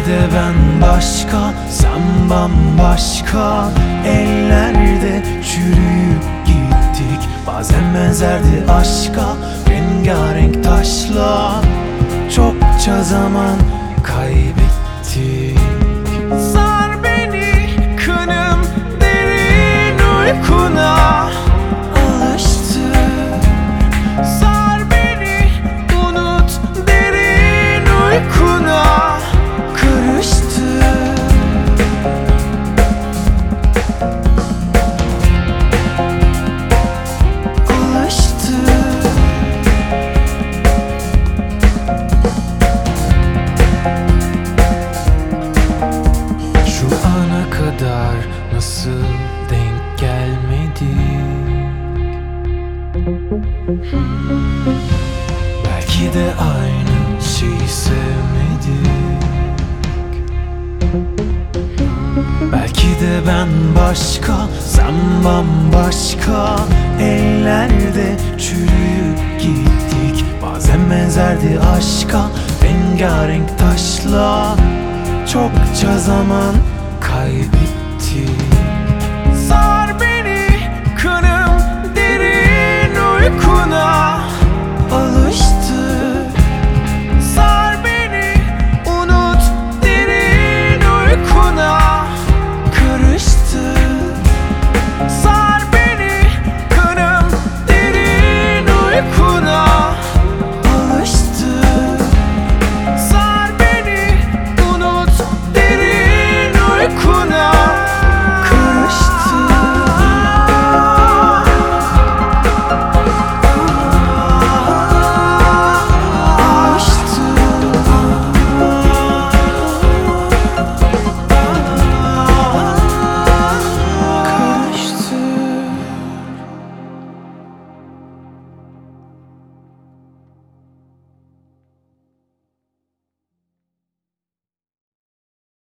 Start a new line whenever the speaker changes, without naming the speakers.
de ben başka, sen bambaşka. Ellerde çürüyüp gittik. Bazen benzerdi aşka, rengarenk taşla. Çokça zaman kaybettik. Sar beni kanım derin uykuna, alıştı. Sar beni unut derin uykuna, karıştı. Alıştı. Şu ana kadar nasıl denk gelmedik? Belki de aynı şeyi sevmedik. Belki de ben başka, sen bambaşka. Ellerde çürüyüp gittik. Bazen benzerdi aşka, rengarenk taşla. Çokça zaman kaybettik. Sar beni kanım derin uykuna,